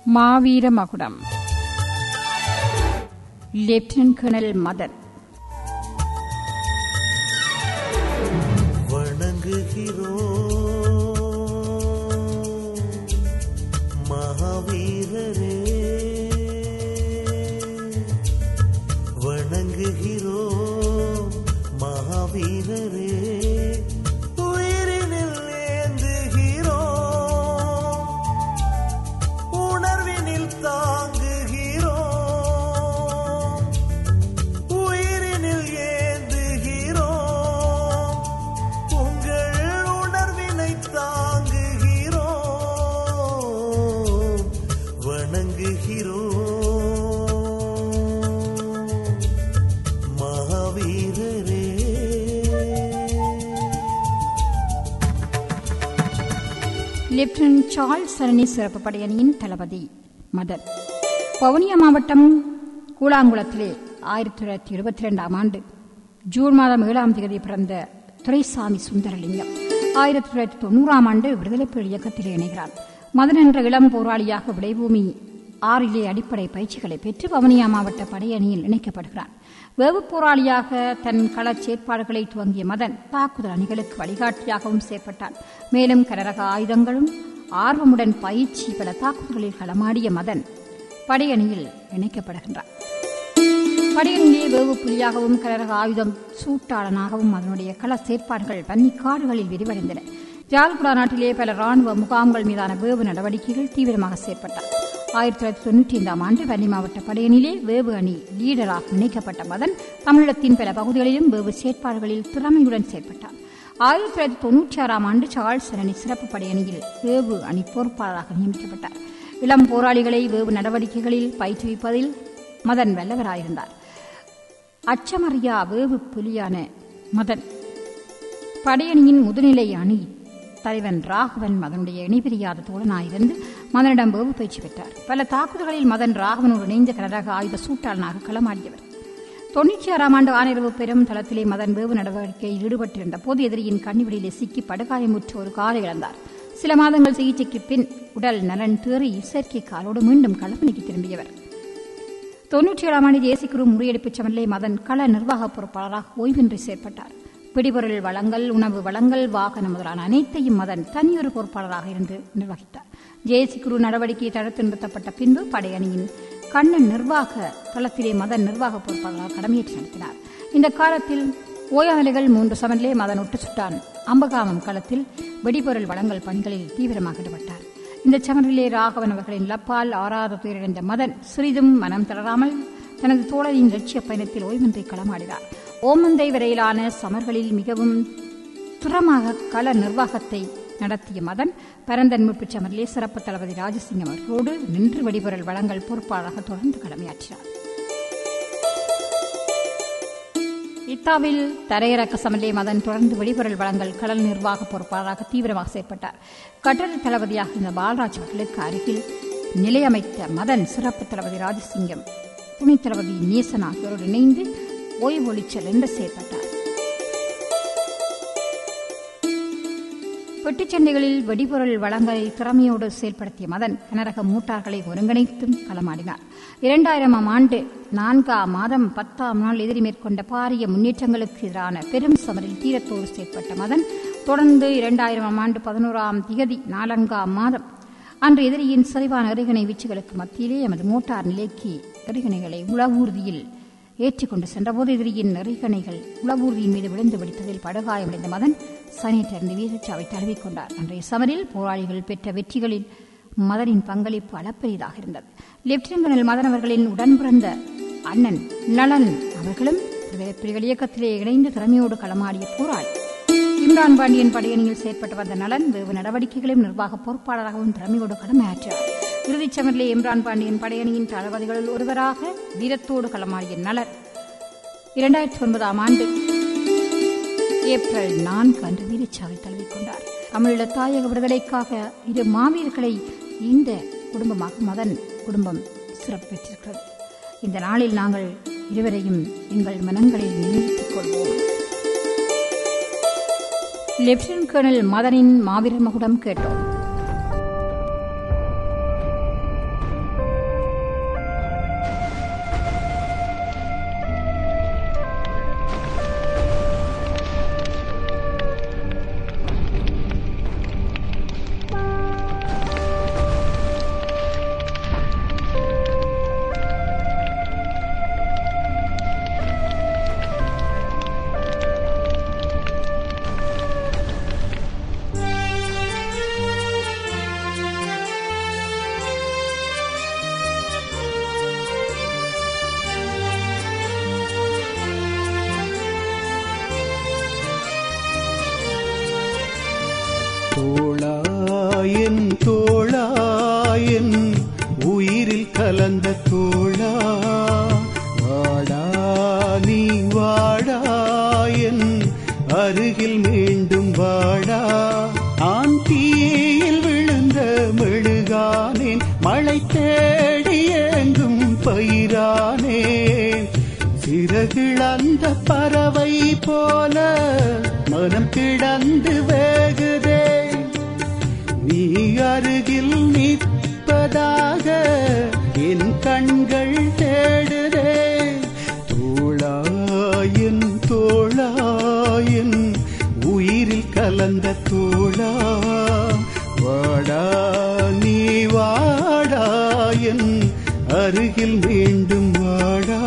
மாவீர மகுடம். Lieutenant colonel Madan. வணங்குகிறோம் மகாவீரரே, வணங்குகிறோம் மகாவீரரே, உயிரினில் ஏந்துகிறோம், உணர்வினில் தாங்குகிறோம், உயிரினில் ஏந்துகிறோம், உங்கள் உணர்வினை தாங்குகிறோம், வணங்குகிறோம் மகாவீரரே. லெப்டினன்ட் சார்ல்ஸ் சரணி சிறப்பு படையணியின் தளபதி மதன். வவுனியா மாவட்டம் கூழாங்குளத்திலே 1922 ஜூன் மாதம் 7 பிறந்த துரைசாமி சுந்தரலிங்கம் 1990 விடுதலைப் புலி இயக்கத்திலே இணைகிறார். மதன் என்ற இளம் போராளியாக விளைபூமி 6 அடிப்படை பயிற்சிகளை பெற்று வவுனியா மாவட்ட படையணியில் இணைக்கப்படுகிறார். வேவு போராளியாக தன் களச் செயற்பாடுகளை துவங்கிய மதன் தாக்குதல் அணிகளுக்கு வழிகாட்டியாகவும் செயற்பட்டார். மேலும் கனரக ஆயுதங்களும் ஆர்வமுடன் பயிற்சி பல தாக்குதல்களில் களமாடிய மதன் படையணியில் இணைக்கப்படுகின்றார். படையணியிலே வேவு புலியாகவும் கனரக ஆயுதம் சூட்டாளனாகவும் அதனுடைய கள செயற்பாடுகள் பன்னிக்காடுகளில் விரிவடைந்தன. ஜால்குடா நாட்டிலே பல ராணுவ முகாம்கள் மீதான வேவு நடவடிக்கைகள் தீவிரமாக செயற்பட்டார். 1995 வன்னி மாவட்ட படையணியிலே வேவு அணி லீடராக இணைக்கப்பட்ட மதன் தமிழகத்தின் பல பகுதிகளிலும் வேவு செயற்பாடுகளில் திறமையுடன் செயற்பட்டார். 1996 சார்ல்ஸ் சரணி சிறப்பு படையணியில் வேவு அணி பொறுப்பாளராக நியமிக்கப்பட்டார். இளம் போராளிகளை வேவு நடவடிக்கைகளில் பயிற்றுவிப்பதில் மதன் வல்லவராயிருந்தார். அச்சமறியா வேவு புலியான மதன் படையணியின் முதுநிலை அணி தலைவன் ராகவன் மதனுடைய இணைபிரியாத தோழனாயிருந்து மதனிடம் வேவு பயிற்சி பெற்றார். பல தாக்குதல்களில் மதன் ராகவனோடு இணைந்த கனரக ஆயுத சூட்டாளனாக களமாடியவர். 96 ஆனிரவு பெரும் தளத்திலே மதன் வேவு நடவடிக்கையில் ஈடுபட்டிருந்த போது எதிரியின் கண்ணிவெளியிலே சிக்கி படுகாயமுற்று ஒரு காலை இழந்தார். சில மாதங்கள் சிகிச்சைக்கு பின் உடல் நலன் தேறி செயற்கை காலோடு மீண்டும் களப்பணிக்கு திரும்பியவர். 97 தேசிய குழு முறியடிப்புச் சமனிலே மதன் கள நிர்வாக பொறுப்பாளராக ஓய்வின்றி செயற்பட்டார். பிடிபொருள் வளங்கள், உணவு வளங்கள், வாகனம் முதலான அனைத்தையும் மதன் தனியொரு பொறுப்பாளராக இருந்து நிர்வகித்தார். ஜேசி குரு நடவடிக்கை தடுத்து நிறுத்தப்பட்ட பின்பு படையணியின் கண்ணன் நிர்வாக தளத்திலே மதன் நிர்வாக பொறுப்பாளராக கடமையேற்று நடத்தினார். இந்த காலத்தில் ஓயாநிலைகள் 3 சமனிலே மதன் ஒட்டு சுட்டான் அம்பகாமம் களத்தில் வெடிபொருள் வளங்கள் பணிகளில் தீவிரமாக ஈடுபட்டார். இந்த சமனிலே ராகவன் அவர்களின் லப்பால் ஆறாத துயரடைந்த மதன் சிறிதும் மனம் தளராமல் தனது தோழரின் லட்சிய பயணத்தில் ஓய்வின்றி களமாடினார். ஓமந்தை வரையிலான சமர்களில் மிகவும் துரமாக கள நிர்வாகத்தை நடத்திய மதன் பரந்தன் மீட்புச் சமரிலே சிறப்பு தளபதி ராஜசிங்கம் அவர்களோடு நின்று வெடிபொருள் வளங்கள் பொறுப்பாளராக தொடர்ந்து கடமையாற்றினார். இத்தாவில் தரையிறக்க சமரிலே மதன் தொடர்ந்து வெடிபொருள் வளங்கள் கள நிர்வாக பொறுப்பாளராக தீவிரமாக செயற்பட்டார். கட்டளை தளபதியாக இருந்த பாலராஜ் அவர்களுக்கு அருகில் நிலையமைத்த மதன் சிறப்பு தளபதி ராஜசிங்கம், துணைத் தளபதி நேசன் ஆகியோரோடு இணைந்து ஓய்வொழிச்சல் என்று செயற்பட்டார். வெட்டுச்சண்டைகளில் வெடிபொருள் வளங்களை திறமையோடு செயல்படுத்திய மதன் கனரக மோட்டார்களை ஒருங்கிணைத்தும் களமாடினார். 2000 4 மாதம் 10 எதிரி மேற்கொண்ட பாரிய முன்னேற்றங்களுக்கு எதிரான பெரும் சமரில் தீரத்தோடு செயற்பட்ட மதன் தொடர்ந்து 2000 11 4 அன்று எதிரியின் சரிவான எறிகணை வீச்சுகளுக்கு மத்தியிலே எமது மோட்டார் நிலைக்கு எறிகணைகளை உளவூர்தியில் ஏற்றிக்கொண்டு சென்றபோது எதிரியின் எறிகணைகள் உளவூர்தியின் மீது விழுந்து வெடித்ததில் படுகாயமடைந்த மதன் சனியிலிருந்து வீரச்சாவை தழுவிக்கொண்டார். அன்றைய சமரில் போராளிகள் பெற்ற வெற்றிகளில் மதனின் பங்களிப்பு அளப்பரியதாக இருந்தது. லெப்டினன்ட் கர்னல் மதன் அவர்களின் உடன்பிறந்த அண்ணன் நலன் அவர்களும் புலிகள் இயக்கத்திலே இணைந்து திறமையோடு களமாடிய போராளி. இம்ரான் பாண்டியன் படையணியில் செயற்பட்டு வந்த நலன் வேவு நடவடிக்கைகளையும் நிர்வாக பொறுப்பாளராகவும் திறமையோடு கடமையாற்றினார். இறுதிச் சமரிலே இம்ரான் பாண்டியன் படையணியின் தளபதிகளில் ஒருவராக வீரத்தோடு களமாடிய நலன் 2009 ஏப்ரல் 4 அன்று வீரச்சாவை தழுவிக்கொண்டார். தமிழீழ தாயக விடுதலைக்காக 2 மாவீரர்களை இந்த குடும்பமாக மதன் குடும்பம் சிறப்பு பெற்றிருக்கிறது. இந்த நாளில் நாங்கள் இருவரையும் எங்கள் மனங்களில் நினைத்துக் கொள்வோம். லெப்டினன்ட் கர்னல் மதனின் மாவீரர் மகுடம் கேட்டோம். உயிரில் கலந்த தோழா வாடா நீ வாடா என் அருகில் மீண்டும் வாடா. ஆண் தீயில் விழுந்த மெழுகானேன், மழை தேடி எங்கும் பயிரானேன். சிறகிழந்த பறவை போல மனம் கிடந்து வேகுதே. நீ அருகில் நிற்பதாக என் கண்கள் தேடுதே. தோளாயின் தோளாயின் உயிரில் கலந்த தோளா வாடா நீ வாடா என் அருகில் மீண்டும் வாடா.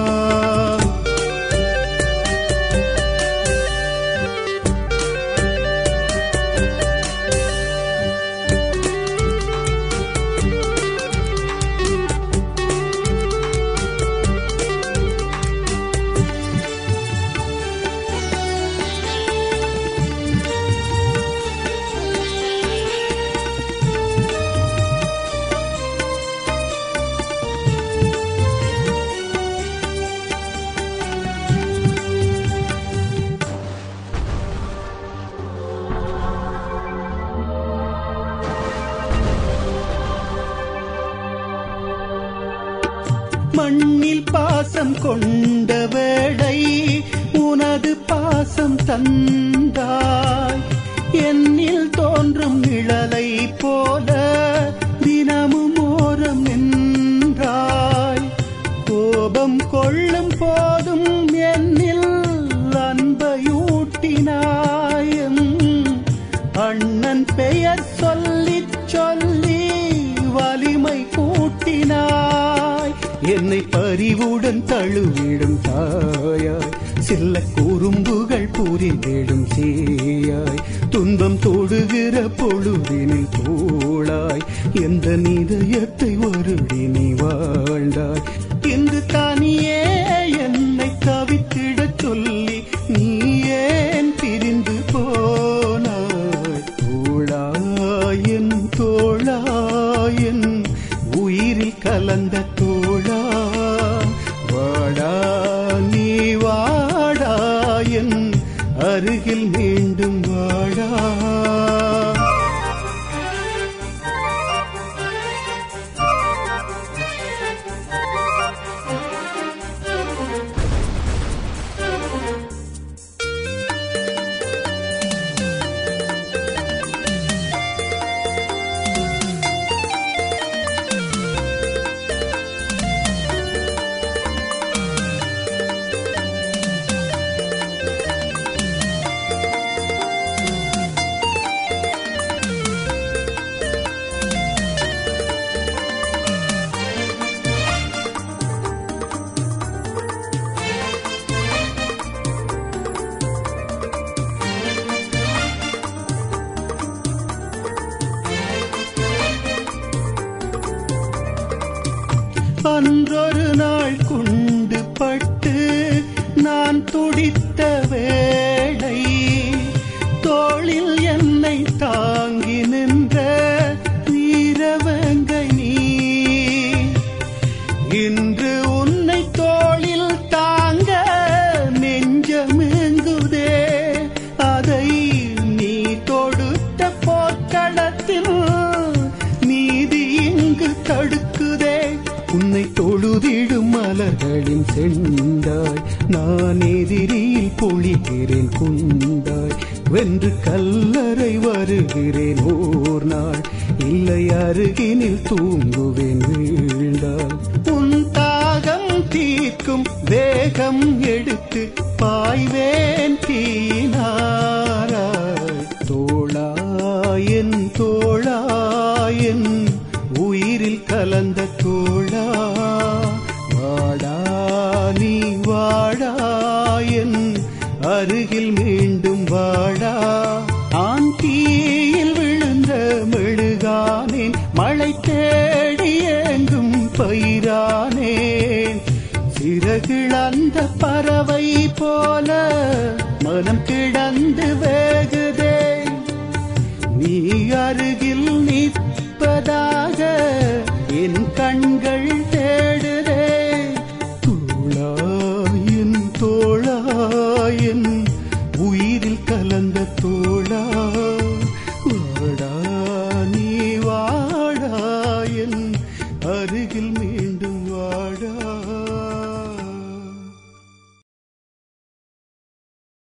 மண்ணில் பாசம் கொண்ட வேளை உனது பாசம் தந்தாய். என்னில் தோன்றும் நிழலை போல தினமும் ஓரம் நின்றாய். கோபம் கொள்ளும் போதும் என்னில் அன்பையூட்டினாய். அண்ணன் பெயர் சொல்லி சொல்லி வலிமை கூட்டினாய். என்னை பரிவுடன் தழுவிடும் தாயாய், சில்ல குறும்புகள் புரிந்திடும் சேயாய். துன்பம் தொடுகிற பொழுதினில் தோளாய் எந்த நிதயத்தை வருடி நீ வாழ்ந்தாய். இன்று தானியே என்னை தவித்திடச் சொல்லி நீ ஏன் பிரிந்து போனாய். தோளாயின் தோளாயின் உயிரில் கலந்த தோழா வாடா நீ வாடா என் அருகில் மீண்டும் வாடா. அன்றொரு நாள் குண்டு பட்டு நான் துடித்த வேளை தோளில் என்னை தாங்கி நின்ற வீரவங்கை நீ. இன்று உன்னை தோளில் தாங்க நெஞ்சமெங்குதே. அதை நீ தொடுத்த போர்க்களத்தில் நீதி இங்கு தடுக்குதே. உன்னை தொழுதிடும் மலர்களின் செண்டாய் நான் எதிரியில் பொழிகிறேன் குண்டாய். வென்று கல்லறை வருகிறேன் ஓர் நாள், இல்லை அருகினில் தூங்குவேன் வீழ்ந்தாள். உன் தாகம் தீர்க்கும் வேகம் எடுத்து பாய்வேன் தீனாராய். தோளாயின் தோளாயின் உயிரில் கலந்த தோழா வாடா நீ வாடா என் அருகில் மீண்டும் வாடா. ஆண் தீயில் விழுந்த மெழுகானேன், மழை தேடி எங்கும் பயிரானேன். சிறகிழந்த பறவை போல மனம் கிடந்து வேகுதே. நீ அருகில் நிற்பதாக என் கண்கள் என் உயிரில் கலந்த தோழா வாடா நீ வாடா என் அருகில் மீண்டும் வாடா